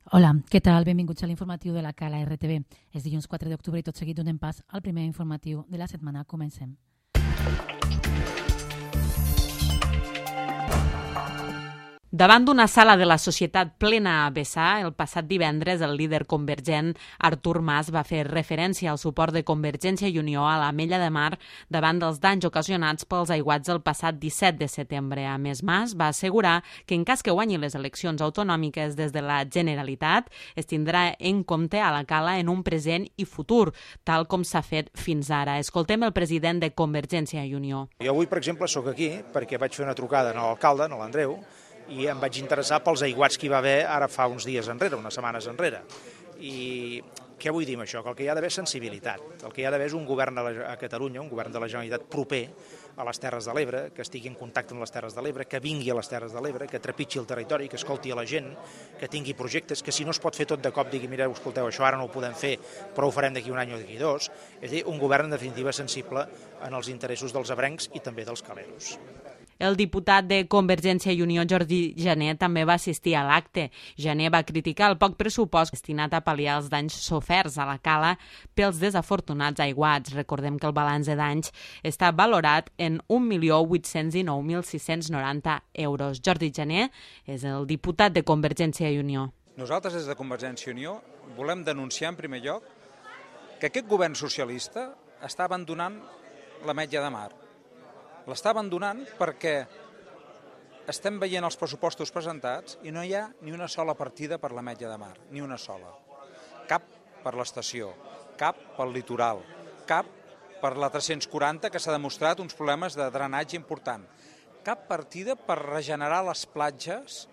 Hola, què tal? Benvinguts a l'informatiu de la Cala RTV. És dilluns 4 d'octubre i tot seguit donem pas al primer informatiu de la setmana. Comencem. Davant d'una sala de la Societat plena a vessar, el passat divendres el líder convergent Artur Mas va fer referència al suport de Convergència i Unió a l'Ametlla de Mar davant dels danys ocasionats pels aiguats del passat 17 de setembre. A més, Mas va assegurar que en cas que guanyi les eleccions autonòmiques des de la Generalitat es tindrà en compte a la Cala en un present i futur, tal com s'ha fet fins ara. Escoltem el president de Convergència i Unió. Jo avui, per exemple, sóc aquí perquè vaig fer una trucada a l'alcalde, a l'Andreu, i em vaig interessar pels aiguats que hi va haver ara fa uns dies enrere, unes setmanes enrere. I què vull dir amb això? Que el que hi ha d'haver és sensibilitat. El que hi ha d'haver és un govern a Catalunya, un govern de la Generalitat proper a les Terres de l'Ebre, que estigui en contacte amb les Terres de l'Ebre, que vingui a les Terres de l'Ebre, que trepitgi el territori, que escolti a la gent, que tingui projectes, que si no es pot fer tot de cop digui, mireu, escolteu, això ara no ho podem fer, però ho farem d'aquí un any o d'aquí dos. És a dir, un govern en definitiva sensible en els interessos dels ebrencs i també dels caleros. El diputat de Convergència i Unió, Jordi Jané, també va assistir a l'acte. Jané va criticar el poc pressupost destinat a pal·liar els danys soferts a la Cala pels desafortunats aiguats. Recordem que el balanç de danys està valorat en 1.809.690 euros. Jordi Jané és el diputat de Convergència i Unió. Nosaltres, des de Convergència i Unió, volem denunciar en primer lloc que aquest govern socialista està abandonant l'Ametlla de Mar. L'està abandonant perquè estem veient els pressupostos presentats i no hi ha ni una sola partida per l'Ametlla de Mar, ni una sola. Cap per l'estació, cap pel litoral, cap per la 340, que s'ha demostrat uns problemes de drenatge important. Cap partida per regenerar les platges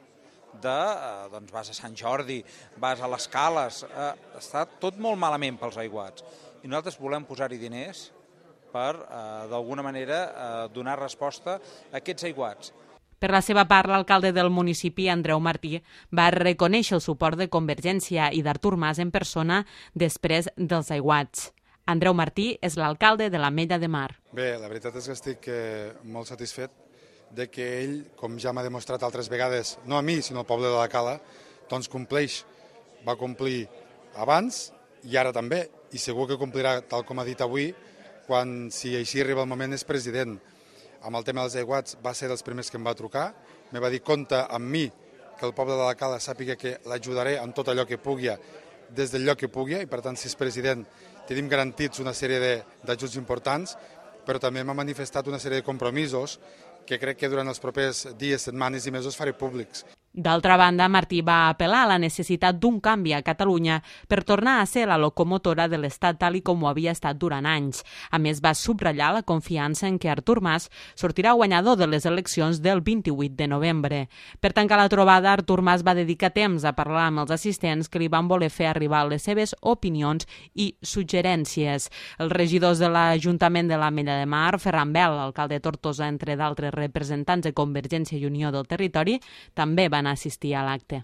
doncs vas a Sant Jordi, vas a les Cales, està tot molt malament pels aiguats. I nosaltres volem posar-hi diners per, d'alguna manera, donar resposta a aquests aiguats. Per la seva part, l'alcalde del municipi, Andreu Martí, va reconèixer el suport de Convergència i d'Artur Mas en persona després dels aiguats. Andreu Martí és l'alcalde de l'Ametlla de Mar. Bé, la veritat és que estic molt satisfet de que ell, com ja m'ha demostrat altres vegades, no a mi, sinó al poble de la Cala, doncs compleix. Va complir abans i ara també, i segur que complirà, tal com ha dit avui, quan, si així arriba el moment, és president. Amb el tema dels aiguats va ser dels primers que em va trucar, me va dir compta amb mi, que el poble de la Cala sàpiga que l'ajudaré en tot allò que pugui, des del lloc que pugui, i per tant, si és president, tenim garantits una sèrie d'ajuts importants, però també m'ha manifestat una sèrie de compromisos que crec que durant els propers dies, setmanes i mesos faré públics. D'altra banda, Martí va apel·lar a la necessitat d'un canvi a Catalunya per tornar a ser la locomotora de l'Estat tal i com ho havia estat durant anys. A més, va subratllar la confiança en què Artur Mas sortirà guanyador de les eleccions del 28 de novembre. Per tancar la trobada, Artur Mas va dedicar temps a parlar amb els assistents que li van voler fer arribar les seves opinions i suggerències. Els regidors de l'Ajuntament de l'Ametlla de Mar, Ferran Bel, l'alcalde de Tortosa, entre d'altres representants de Convergència i Unió del territori, també van assistir a l'acte.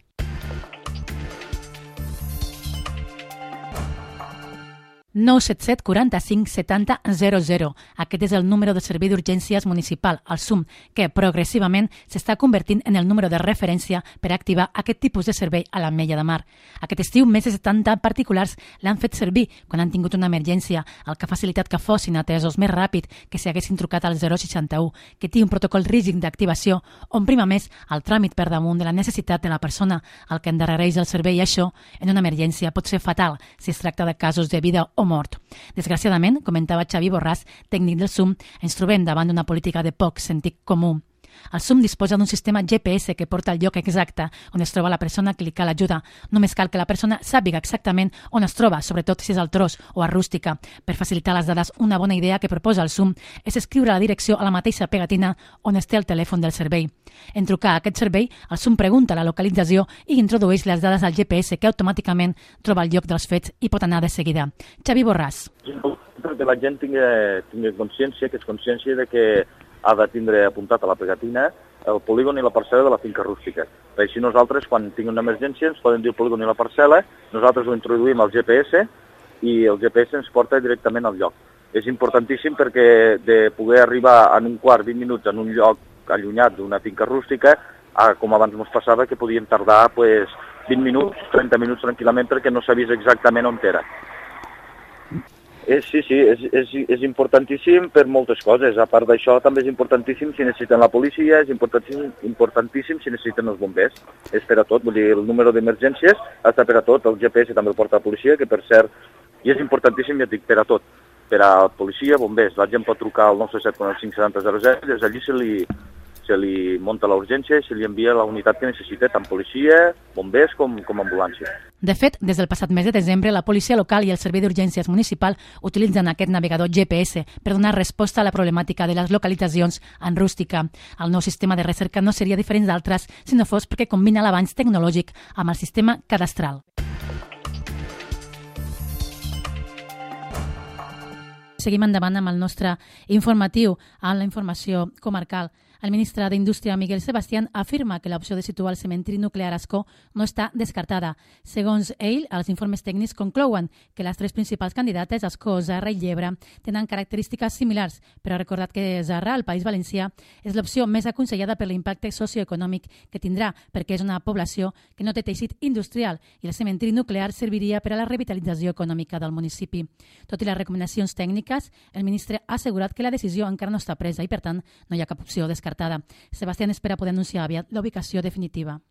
977 45 70 00. Aquest és el número de servei d'urgències municipal, el SUM, que progressivament s'està convertint en el número de referència per activar aquest tipus de servei a l'Ametlla de Mar. Aquest estiu, més de 70 particulars l'han fet servir quan han tingut una emergència, el que ha facilitat que fossin atesos més ràpid que si haguessin trucat al 061, que té un protocol rígid d'activació on prima més el tràmit per damunt de la necessitat de la persona al que endarrereix el servei, i això, en una emergència, pot ser fatal si es tracta de casos de vida o mort. Desgraciadament, comentava Xavi Borràs, tècnic del SUM, ens trobem davant d'una política de poc sentit comú. El SUM disposa d'un sistema GPS que porta al lloc exacte on es troba la persona que li cal ajuda. Només cal que la persona sàpiga exactament on es troba, sobretot si és al tros o a rústica. Per facilitar les dades, una bona idea que proposa el SUM és escriure la direcció a la mateixa pegatina on es té el telèfon del servei. En trucar a aquest servei, el SUM pregunta la localització i introdueix les dades al GPS, que automàticament troba el lloc dels fets i pot anar de seguida. Xavi Borràs. Que la gent tingui consciència, que és consciència de que ha de tindre apuntat a la pegatina el polígon i la parcel·la de la finca rústica. Per així nosaltres, quan tinguem una emergència, ens poden dir el polígon i la parcel·la, nosaltres ho introduïm al GPS i el GPS ens porta directament al lloc. És importantíssim perquè de poder arribar en un quart, 20 minuts en un lloc allunyat d'una finca rústica, com abans ens passava que podíem tardar 20 minuts, 30 minuts tranquil·lament perquè no s'ha vist exactament on era. Sí, és importantíssim per moltes coses. A part d'això, també és importantíssim si necessiten la policia, és importantíssim si necessiten els bombers. És per a tot, vull dir, el número d'emergències està per a tot, el GPS també el porta la policia, que per cert, i és importantíssim, ja dic, per a tot. Per a policia, bombers, la gent pot trucar al 975 70 00, des d'allí se li munta la urgència i se li envia la unitat que necessita, tant policia, bombers com ambulància. De fet, des del passat mes de desembre, la policia local i el Servei d'Urgències Municipal utilitzen aquest navegador GPS per donar resposta a la problemàtica de les localitzacions en rústica. El nou sistema de recerca no seria diferent d'altres si no fos perquè combina l'avanç tecnològic amb el sistema cadastral. Seguim endavant amb el nostre informatiu, amb la informació comarcal. El ministre d'Indústria, Miguel Sebastián, afirma que l'opció de situar el cementiri nuclear Ascó no està descartada. Segons ell, els informes tècnics conclouen que les tres principals candidates, Ascó, Zarra i Llebre, tenen característiques similars, però ha recordat que Zarra, al País Valencià, és l'opció més aconsellada per l'impacte socioeconòmic que tindrà, perquè és una població que no té teixit industrial i el cementiri nuclear serviria per a la revitalització econòmica del municipi. Tot i les recomanacions tècniques, el ministre ha assegurat que la decisió encara no està presa i, per tant, no hi ha cap opció descartada. Sebastián espera poder anunciar aviat la ubicació definitiva.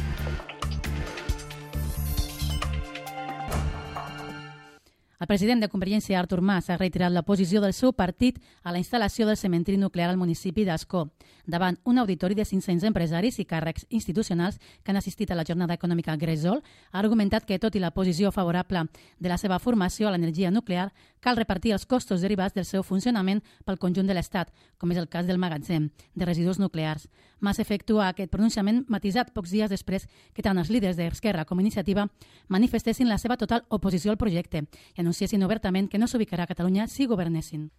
El president de Convergència, Artur Mas, ha reiterat la posició del seu partit a la instal·lació del cementiri nuclear al municipi d'Ascó. Davant un auditori de 500 empresaris i càrrecs institucionals que han assistit a la jornada econòmica Gresol, ha argumentat que, tot i la posició favorable de la seva formació a l'energia nuclear, cal repartir els costos derivats del seu funcionament pel conjunt de l'Estat, com és el cas del magatzem de residus nuclears. Mas efectua aquest pronunciament matisat pocs dies després que tant els líders d'Esquerra com Iniciativa manifestessin la seva total oposició al projecte i anunciessin obertament que no s'ubicarà a Catalunya si governessin.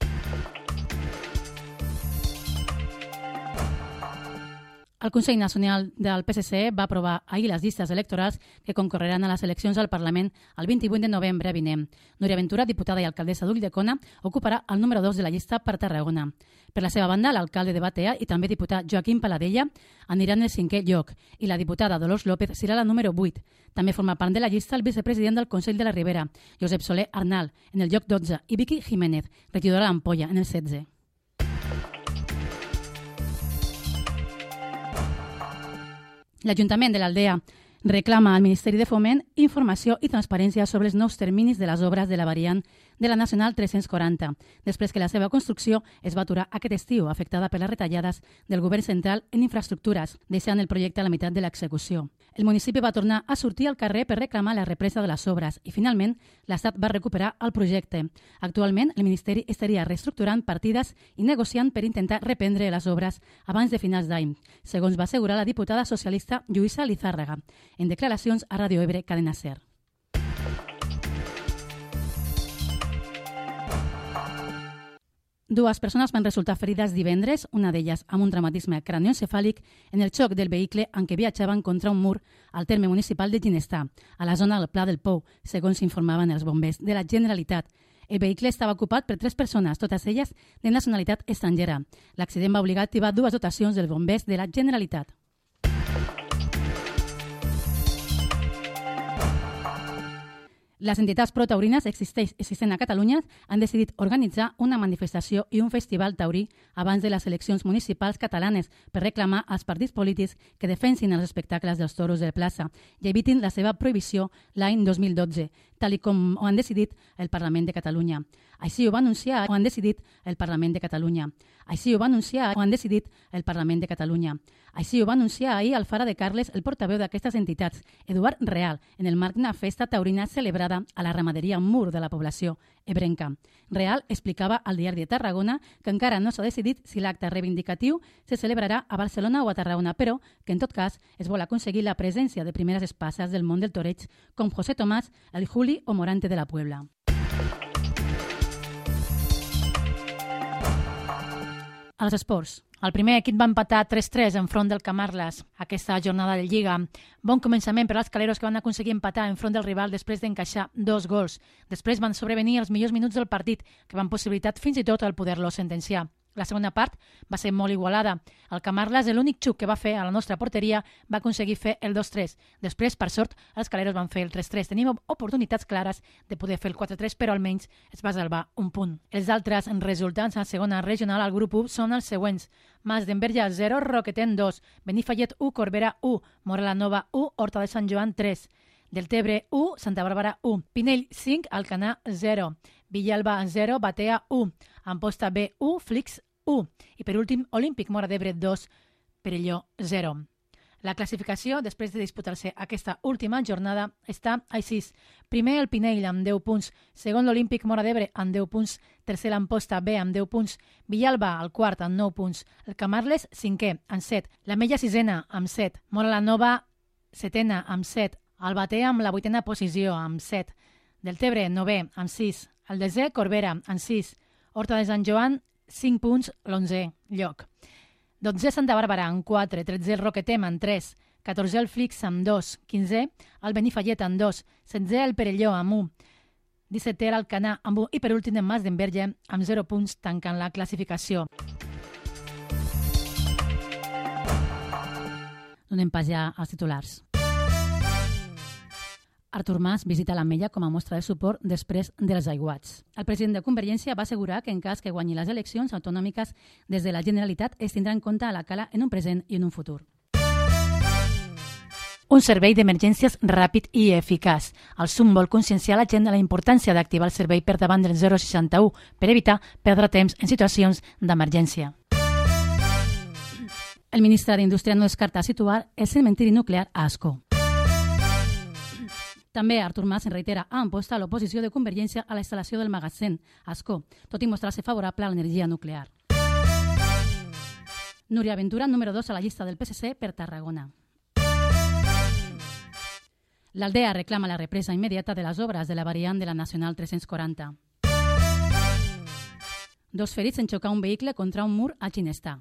El Consell Nacional del PSC va aprovar ahir les llistes electorals que concorreran a les eleccions al Parlament el 28 de novembre vinent. Núria Ventura, diputada i alcaldessa d'Ulldecona, ocuparà el número 2 de la llista per Tarragona. Per la seva banda, l'alcalde de Batea i també diputat Joaquim Paladella aniran al 5è lloc i la diputada Dolors López serà la número 8. També forma part de la llista el vicepresident del Consell de la Ribera, Josep Soler Arnal, en el lloc 12, i Vicky Jiménez, regidora d'Ampolla, en el 16è. L'Ajuntament de l'Aldea reclama al Ministeri de Foment informació i transparència sobre els nous terminis de les obres de la variant de la Nacional 340, després que la seva construcció es va aturar aquest estiu, afectada per les retallades del govern central en infraestructures, deixant el projecte a la meitat de l'execució. El municipi va tornar a sortir al carrer per reclamar la represa de les obres i, finalment, l'Estat va recuperar el projecte. Actualment, el Ministeri estaria reestructurant partides i negociant per intentar reprendre les obres abans de finals d'any, segons va assegurar la diputada socialista Lluïsa Lizárraga, en declaracions a Ràdio Ebre Cadena Ser. Dues persones van resultar ferides divendres, una d'elles amb un traumatisme cranioencefàlic, en el xoc del vehicle en què viatjaven contra un mur al terme municipal de Ginestar, a la zona del Pla del Pou, segons informaven els bombers de la Generalitat. El vehicle estava ocupat per 3 persones, totes elles de nacionalitat estrangera. L'accident va obligar a activar 2 dotacions dels bombers de la Generalitat. Les entitats pro-taurines existents a Catalunya han decidit organitzar una manifestació i un festival taurí abans de les eleccions municipals catalanes per reclamar als partits polítics que defensin els espectacles dels toros de plaça i evitin la seva prohibició l'any 2012, tal com ho han decidit el Parlament de Catalunya. Així ho va anunciar el Parlament de Catalunya. Així ho va anunciar ahir al Fara de Carles el portaveu d'aquestes entitats, Eduard Real, en el marc d'una festa taurina celebrada a la ramaderia Mur de la població ebrenca. Real explicava al Diari de Tarragona que encara no s'ha decidit si l'acte reivindicatiu se celebrarà a Barcelona o a Tarragona, però que en tot cas es vol aconseguir la presència de primeres espases del món del toreig com José Tomás, el Juli o Morante de la Puebla. Als esports. El primer equip va empatar 3-3 enfront del Camarles aquesta jornada de Lliga. Bon començament per als caleros que van aconseguir empatar enfront del rival després d'encaixar 2 gols. Després van sobrevenir els millors minuts del partit, que van possibilitat fins i tot el poder-lo sentenciar. La segona part va ser molt igualada. El Camarles, l'únic xuc que va fer a la nostra porteria, va aconseguir fer el 2-3. Després, per sort, els Caleros van fer el 3-3. Tenim oportunitats clares de poder fer el 4-3, però almenys es va salvar un punt. Els altres resultats a la segona regional al grup 1 són els següents. Mas d'Enverge 0, Roqueten 2, Benifallet 1, Corbera 1, Mora la Nova 1, Horta de Sant Joan 3, Deltebre 1, Santa Bàrbara 1, Pinell 5, Alcanar 0, Villalba 0, Batea 1, Amposta B 1, Flix 1 i per últim Olímpic Móra d'Ebre 2, Perelló 0. La classificació, després de disputar-se aquesta última jornada, està així. Primer el Pinell amb 10 punts, segon l'Olímpic Móra d'Ebre amb 10 punts, tercer l'Amposta B amb 10 punts, Villalba el quart amb 9 punts, el Camarles cinquè amb 7, l'Ametlla sisena amb 7, Mora la Nova setena amb 7, el Batea amb la 8a posició amb 7, Deltebre 9è amb 6, el 10è Corbera amb 6, Horta de Sant Joan 5 punts, l'11è lloc. 12è Santa Bàrbara amb 4, 13è el Roquetem amb 3, 14è el Flix amb 2, 15è el Benifallet amb 2, 16è el Perelló amb 1, 17è l'Alcanar amb 1 i per últim el Mas d'Enverge amb 0 punts tancant la classificació. Donem pas ja als titulars. Artur Mas visita l'Ametlla com a mostra de suport després dels aiguats. El president de Convergència va assegurar que en cas que guanyi les eleccions autonòmiques des de la Generalitat es tindrà en compte a la Cala en un present i en un futur. Un servei d'emergències ràpid i eficaç. El SUM vol conscienciar la gent de la importància d'activar el servei per davant del 061 per evitar perdre temps en situacions d'emergència. El ministre d'Indústria no descarta situar el cementiri nuclear a Ascó. També Artur Mas en reitera a Amposta l'oposició de Convergència a la instal·lació del magatzem a Ascó, tot i mostrar-se favorable a l'energia nuclear. Núria Ventura, número 2 a la llista del PSC per Tarragona. L'Aldea reclama la represa immediata de les obres de la variant de la Nacional 340. 2 ferits en xocar un vehicle contra un mur a Ginestà.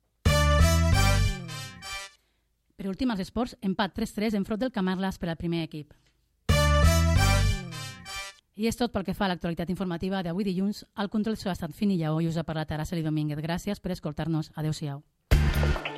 Per últim, als esports, empat 3-3 enfront del Camarles per al primer equip. I és tot pel que fa a l'actualitat informativa d'avui dilluns. El control s'ha estat Fini Lleó i us ha parlat Araceli Domínguez. Gràcies per escoltar-nos. Adéu-siau.